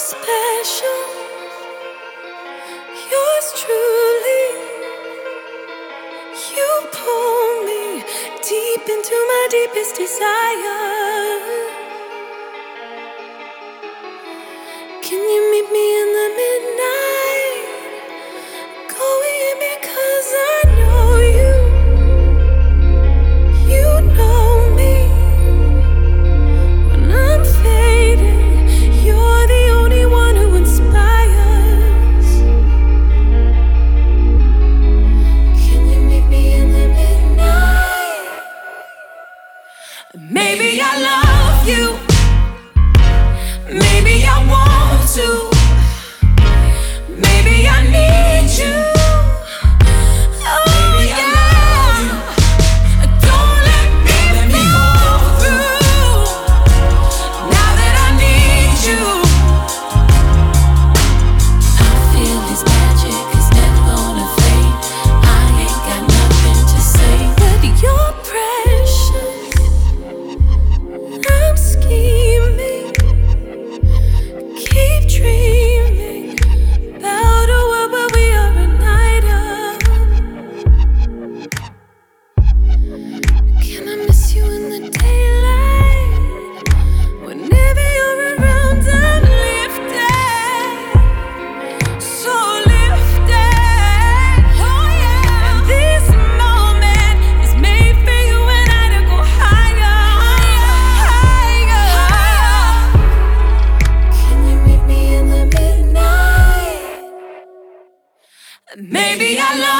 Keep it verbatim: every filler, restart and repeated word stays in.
special, yours truly. You pull me deep into my deepest desire. Can you meet me in the midnight? Going because I know you. You know me. When I'm fading, you're the only one who inspires. Can you meet me in the midnight? Maybe I love you. Maybe I want to. Maybe I need you. Oh yeah. Don't let me go through. Now that I need you, I feel this magic is never gonna fade. I ain't got nothing to say, but you're precious. I'm scheming. Keep dreaming about a world where we are united. Can I miss you in the daylight? Whenever you're around, I'm lifted, so lifted. Oh yeah. And this moment is made for you and I to go higher, higher, higher. Can you meet me in the midnight? Maybe I love